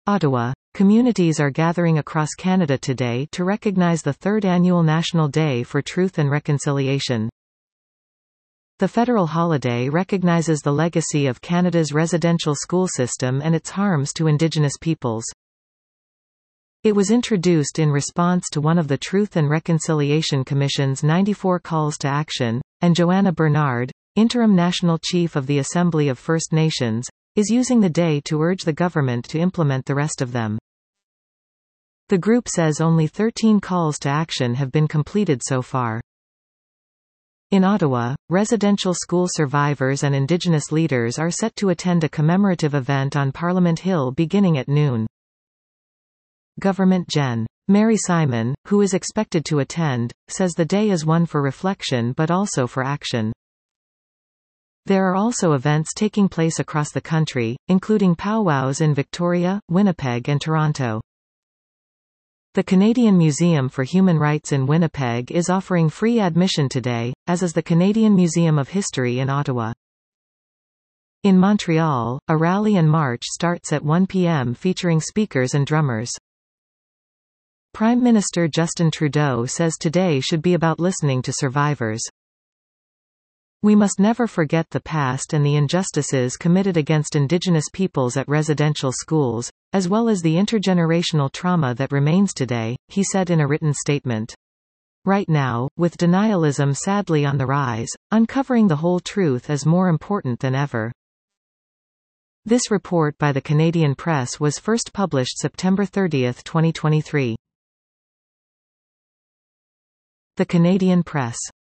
Ottawa. Communities are gathering across Canada today to recognize the third annual National Day for Truth and Reconciliation. The federal holiday recognizes the legacy of Canada's residential school system and its harms to Indigenous peoples. It was introduced in response to one of the Truth and Reconciliation Commission's 94 calls to action, and Joanna Bernard, interim National Chief of the Assembly of First Nations, is using the day to urge the government to implement the rest of them. The group says only 13 calls to action have been completed so far. In Ottawa, residential school survivors and Indigenous leaders are set to attend a commemorative event on Parliament Hill beginning at noon. Government Gen. Mary Simon, who is expected to attend, says the day is one for reflection but also for action. There are also events taking place across the country, including powwows in Victoria, Winnipeg and Toronto. The Canadian Museum for Human Rights in Winnipeg is offering free admission today, as is the Canadian Museum of History in Ottawa. In Montreal, a rally and march starts at 1 p.m. featuring speakers and drummers. Prime Minister Justin Trudeau says today should be about listening to survivors. We must never forget the past and the injustices committed against Indigenous peoples at residential schools, as well as the intergenerational trauma that remains today, he said in a written statement. Right now, with denialism sadly on the rise, uncovering the whole truth is more important than ever. This report by the Canadian Press was first published September 30, 2023. The Canadian Press.